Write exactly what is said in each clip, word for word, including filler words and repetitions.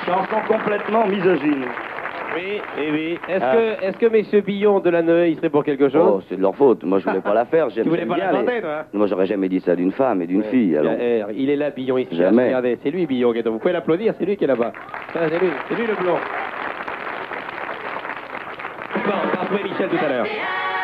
Chanson complètement misogyne. Oui, oui, oui. Est-ce Ah. que, est-ce que messieurs Billon de la Noë, ils seraient pour quelque chose? Oh, c'est de leur faute. Moi, je voulais pas la faire. J'aime Tu voulais j'aime pas bien la les- chanter, toi? Moi, j'aurais jamais dit ça d'une femme et d'une fille. Alors... Eh, il est là, Billon, ici. Jamais. Regardez, c'est lui, Billon, qui est... Vous pouvez l'applaudir, c'est lui qui est là-bas. Ah, c'est lui, c'est lui le blond. Bon, on va retrouver Michel tout à l'heure.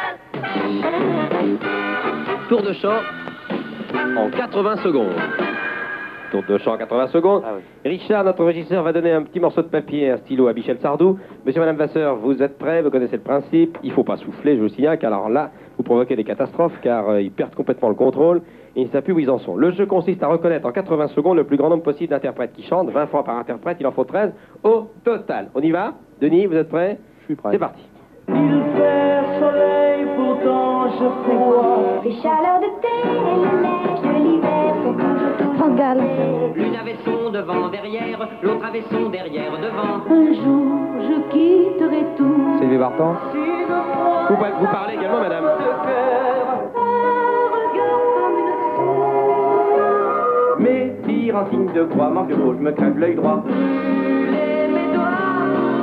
Tour de chant en quatre-vingts secondes. Tour de chant en quatre-vingts secondes. Ah oui. Richard, notre régisseur, va donner un petit morceau de papier et un stylo à Michel Sardou. Monsieur, madame Vasseur, vous êtes prêts, vous connaissez le principe. Il ne faut pas souffler, je vous signale, car alors là, vous provoquez des catastrophes, car euh, ils perdent complètement le contrôle et ils ne savent plus où ils en sont. Le jeu consiste à reconnaître en quatre-vingts secondes le plus grand nombre possible d'interprètes qui chantent, vingt fois par interprète, il en faut treize au total. On y va? Denis, vous êtes prêts? Je suis prêt. C'est parti. Il fait soleil, pourtant je froid. Les chaleurs d'été et les neiges de l'hiver sont toujours, toujours Gall. L'une avait son devant, derrière, l'autre avait son derrière, devant. Un jour, je quitterai tout. Sylvie Vartan. Si le froid Vous, pa- vous parlez également, madame. de cœur, Un regard comme une mes tirs en signe de croix, manque de peau, je me crève l'œil droit. et mes doigts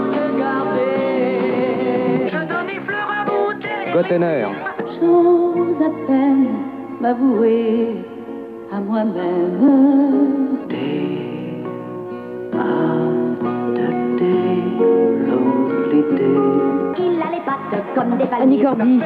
regardez. Je donne des fleurs à mon derrière. Gottener. J'ose à peine m'avouer à moi-même. Il a les pattes comme des Annie palmiers. Cordy.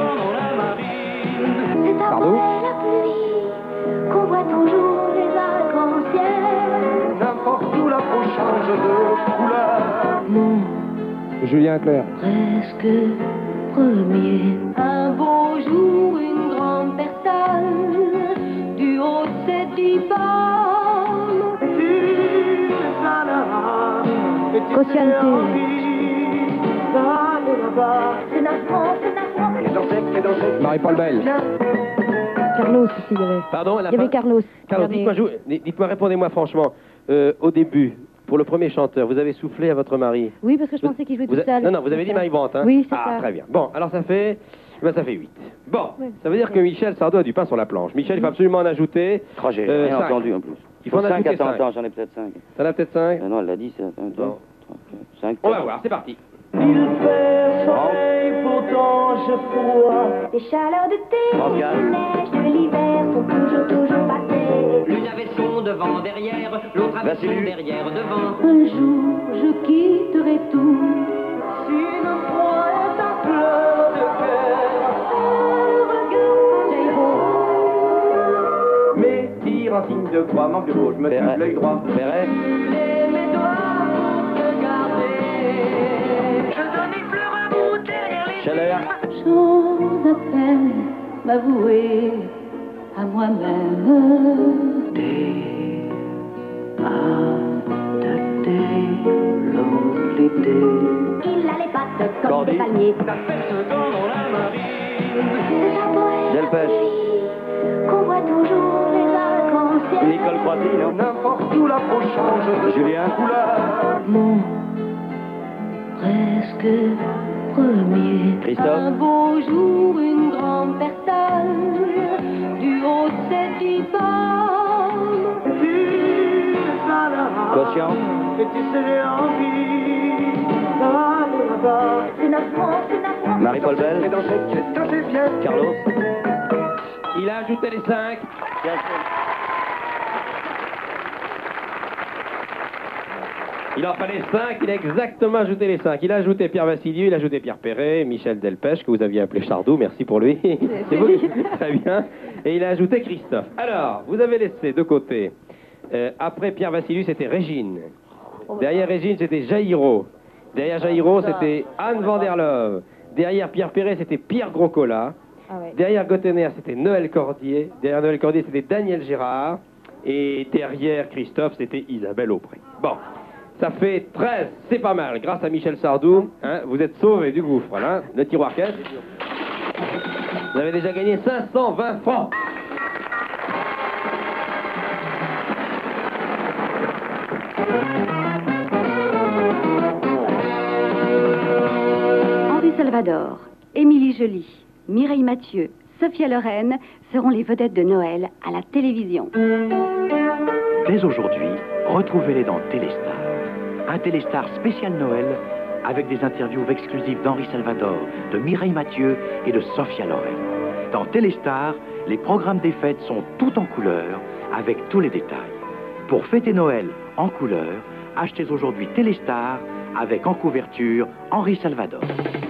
C'est Pardon après la pluie qu'on voit toujours les arcs-en-ciel. N'importe où la peau change de couleur. Mon Julien Clerc. presque premier. Un beau jour, une grande personne du haut de cette divan. Tu s'en as, et tu Caution t'es T. envie d'aller là-bas. C'est navrant, c'est navrant. Et danser, et danser. Marie-Paul Bell. Carlos aussi, il y avait. Pardon, la Il y avait fin Carlos. Carlos, Regardez. dites-moi, je- dites-moi, répondez-moi franchement. Euh, au début, pour le premier chanteur, vous avez soufflé à votre mari? Oui, parce que je Vous- pensais qu'il jouait vous tout a- seul. Non, non, vous avez dit Marie Brandt, hein? Oui, c'est Ah, ça. très bien. Bon, alors ça fait... Ben, ça fait huit. Bon, Ouais. ça veut dire que Michel Sardou a du pain sur la planche. Michel, il faut absolument en ajouter. Oh, j'ai Euh, rien cinq. entendu en plus. Il faut en cinq, ajouter attends, cinq. attends, j'en ai peut-être cinq. T'en as peut-être cinq? Euh, non, elle l'a dit, c'est... Bon. cinq. On va voir, c'est parti. Il fait soleil, pourtant je froid. Les chaleurs d'été France et Gall. les neiges de l'hiver sont toujours, toujours passées. L'une avait son devant, derrière, l'autre avait son Vassiliou. derrière, devant. Un jour, je quitterai tout. Si le froid est un pleur de cœur, mes tirs en signe de croix, manque de peau, je me crève l'œil droit. Perret. Et mes doigts regardez. Je donne des fleurs à mon derrière, les Scheller. J'ose à peine m'avouer à moi-même. Il a les pattes comme Cordy. des palmiers. Ça fait ce dans la marine. C'est un poète Delpech. qu'on voit toujours les arcs-en-ciel. Nicole Croissy, non? N'importe où la peau change de Julien. couleur. Mon presque premier. Christophe. Un beau jour, une grande personne du haut de cette divan. Tu s'en as, Caution. et tu sais j'ai envie d'aller là-bas. C'est navrant, c'est navrant. Marie-Paul Et Bell. danser, et danser bien. Carlos. Il a ajouté les cinq. Il en fallait cinq, il a exactement ajouté les cinq. Il a ajouté Pierre Vassiliou, il a ajouté Pierre Perret, Michel Delpech, que vous aviez appelé Chardou, merci pour lui. C'est vous Très bien. Et il a ajouté Christophe. Alors, vous avez laissé de côté, euh, après Pierre Vassiliou, c'était Régine. Derrière Régine, c'était Jairo. Derrière Jairo, c'était Anne van der Love. Derrière Pierre Perret, c'était Pierre Groscola. Ah ouais. Derrière Gottener, c'était Noël Cordier. Derrière Noël Cordier, c'était Daniel Gérard. Et derrière Christophe, c'était Isabelle Aubray. Bon, ça fait treize, c'est pas mal. Grâce à Michel Sardou, hein, vous êtes sauvés du gouffre. Voilà, le tiroir caisse. Vous avez déjà gagné cinq cent vingt francs. Henri Salvador, Émilie Joly, Mireille Mathieu, Sophia Loren seront les vedettes de Noël à la télévision. Dès aujourd'hui, retrouvez-les dans Téléstar. un Téléstar spécial Noël avec des interviews exclusives d'Henri Salvador, de Mireille Mathieu et de Sophia Loren. Dans Téléstar, les programmes des fêtes sont tout en couleur avec tous les détails. Pour fêter Noël en couleur, achetez aujourd'hui Téléstar avec en couverture Henri Salvador.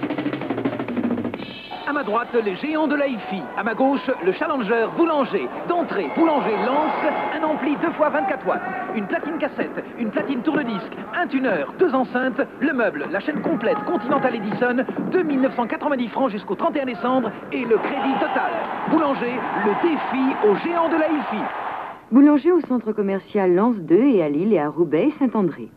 À ma droite, les géants de la hi-fi. À ma gauche, le Challenger Boulanger. D'entrée, Boulanger lance un ampli deux fois vingt-quatre watts, une platine cassette, une platine tourne-disque, un tuner, deux enceintes, le meuble, la chaîne complète Continental Edison, deux mille neuf cent quatre-vingt-dix francs jusqu'au trente et un décembre et le crédit total. Boulanger, le défi aux géants de la hi-fi. Boulanger au centre commercial Lens deux et à Lille et à Roubaix et Saint-André.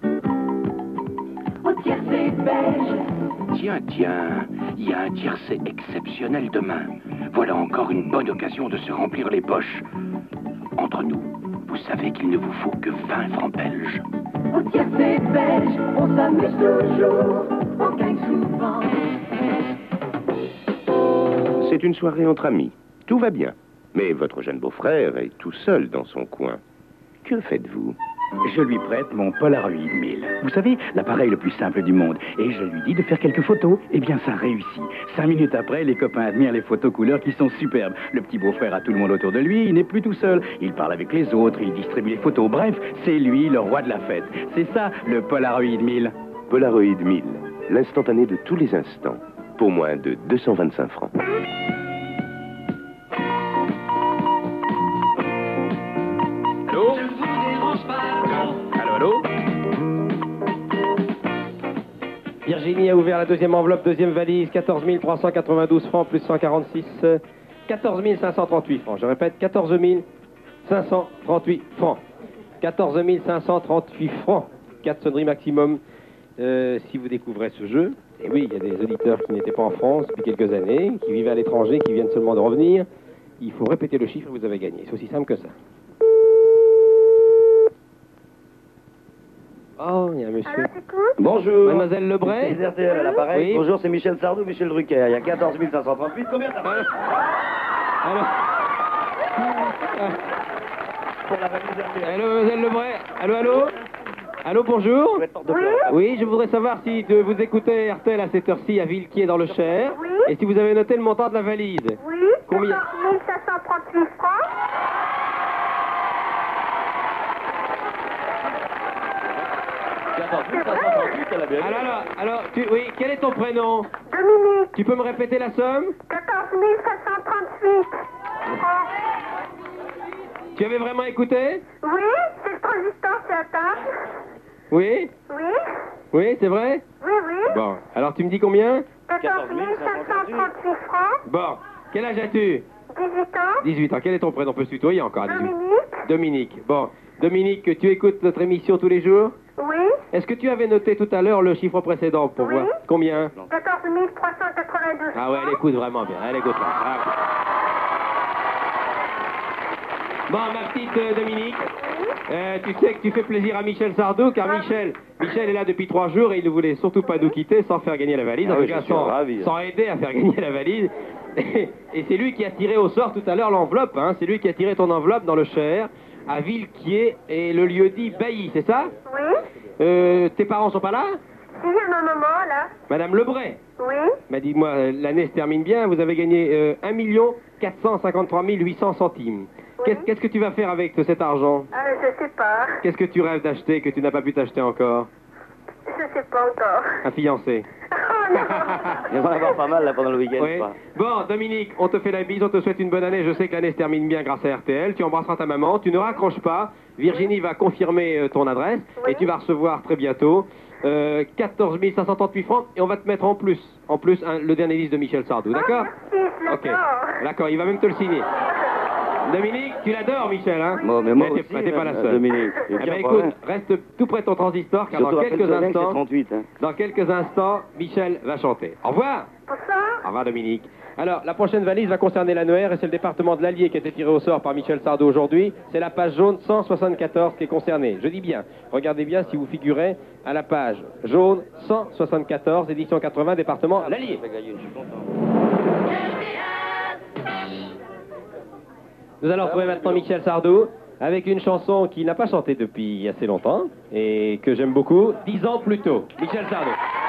Au tiercé beige. Tiens, tiens, il y a un tiercé exceptionnel demain. Voilà encore une bonne occasion de se remplir les poches. Entre nous, vous savez qu'il ne vous faut que vingt francs belges. Au tiercé beige, on s'amuse toujours, on gagne souvent. C'est une soirée entre amis. Tout va bien. Mais votre jeune beau-frère est tout seul dans son coin. Que faites-vous? Je lui prête mon Polaroid mille. Vous savez, l'appareil le plus simple du monde. Et je lui dis de faire quelques photos. Eh bien, ça réussit. Cinq minutes après, les copains admirent les photos couleurs qui sont superbes. Le petit beau-frère a tout le monde autour de lui. Il n'est plus tout seul. Il parle avec les autres. Il distribue les photos. Bref, c'est lui le roi de la fête. C'est ça, le Polaroid mille. Polaroid mille. L'instantané de tous les instants. Pour moins de deux cent vingt-cinq francs. Allô? Allô, allô? Virginie a ouvert la deuxième enveloppe, deuxième valise, quatorze mille trois cent quatre-vingt-douze francs plus cent quarante-six, quatorze mille cinq cent trente-huit francs. Je répète, quatorze mille cinq cent trente-huit francs. quatorze mille cinq cent trente-huit francs. quatre sonneries maximum euh, si vous découvrez ce jeu. Et oui, il y a des auditeurs qui n'étaient pas en France depuis quelques années, qui vivaient à l'étranger, qui viennent seulement de revenir. Il faut répéter le chiffre et vous avez gagné. C'est aussi simple que ça. Oh, il y a un monsieur. Bonjour. Mademoiselle Lebray. C'est R T L à l'appareil. Oui. Bonjour, c'est Michel Sardou, Michel Drucker. Il y a quatorze mille cinq cent trente-huit. Combien ça va? Alors. Pour la valise R T L. Allô, Mademoiselle Lebray. Allô, allô. Allô, bonjour. Oui. Oui, je voudrais savoir si de vous écoutez R T L à cette heure-ci à Villequier dans le Cher. Oui. Et si vous avez noté le montant de la valise. Oui. Combien? quatorze mille cinq cent trente-huit francs. quatorze mille cinq cent trente-huit, elle a bien. Alors, alors, alors, tu, oui, quel est ton prénom? Dominique. Tu peux me répéter la somme? quatorze mille cinq cent trente-huit francs. Tu avais vraiment écouté? Oui, c'est le transistor qui atteint. Oui? Oui. Oui, c'est vrai? Oui, oui. Bon, alors tu me dis combien? quatorze mille cinq cent trente-huit francs. Bon, quel âge as-tu? dix-huit ans. dix-huit ans. Quel est ton prénom? On peut se tutoyer encore à dix-huit. Dominique. Dominique. Bon, Dominique, tu écoutes notre émission tous les jours? Oui. Est-ce que tu avais noté tout à l'heure le chiffre précédent pour Oui. voir? Combien? quatorze mille trois cent quatre-vingt-douze. Ah ouais, elle écoute vraiment bien. Elle écoute là. Ah. Bon, ma petite euh, Dominique, euh, tu sais que tu fais plaisir à Michel Sardou, car Michel, Michel est là depuis trois jours et il ne voulait surtout pas nous quitter sans faire gagner la valise, Ah en oui, tout cas je suis sans, ravi. sans aider à faire gagner la valise. Et, et c'est lui qui a tiré au sort tout à l'heure l'enveloppe, hein, c'est lui qui a tiré ton enveloppe dans le Cher, à Villequier et le lieu dit Bailly, c'est ça? Oui. Euh, tes parents sont pas là? Si, il y a ma maman, là. Madame Lebray. Oui. M'a dit, moi, euh, l'année se termine bien, vous avez gagné euh, un million quatre cent cinquante-trois mille huit cents centimes. Oui. Qu'est-ce qu'est-ce que tu vas faire avec cet argent? Ah, je sais pas. Qu'est-ce que tu rêves d'acheter que tu n'as pas pu t'acheter encore? Je sais pas encore. Un fiancé. Oh non. Il va en avoir pas mal là pendant le week-end. Oui. Quoi. Bon, Dominique, on te fait la bise, on te souhaite une bonne année. Je sais que l'année se termine bien grâce à R T L. Tu embrasseras ta maman, tu ne raccroches pas. Virginie va confirmer euh, ton adresse Oui. et tu vas recevoir très bientôt euh, quatorze mille cinq cent trente-huit francs et on va te mettre en plus, en plus un- le dernier disque de Michel Sardou, d'accord? Ah, merci, je Ok, l'adore. d'accord, il va même te le signer. Dominique, tu l'adores, Michel, hein? Moi, mais moi t'es- aussi, t'es pas la euh, seule. Dominique. Eh ben, écoute, reste tout près de ton transistor, car Surtout dans après le quelques soleil, c'est instants, trente-huit. Hein. dans quelques instants, Michel va chanter. Au revoir. Bonsoir. Au revoir, Dominique. Alors, la prochaine valise va concerner l'annuaire et c'est le département de l'Allier qui a été tiré au sort par Michel Sardou aujourd'hui. C'est la page jaune cent soixante-quatorze qui est concernée. Je dis bien, regardez bien si vous figurez à la page jaune cent soixante-quatorze, édition quatre-vingts, département l'Allier. Nous allons retrouver maintenant Michel Sardou avec une chanson qu'il n'a pas chantée depuis assez longtemps et que j'aime beaucoup, dix ans plus tôt. Michel Sardou.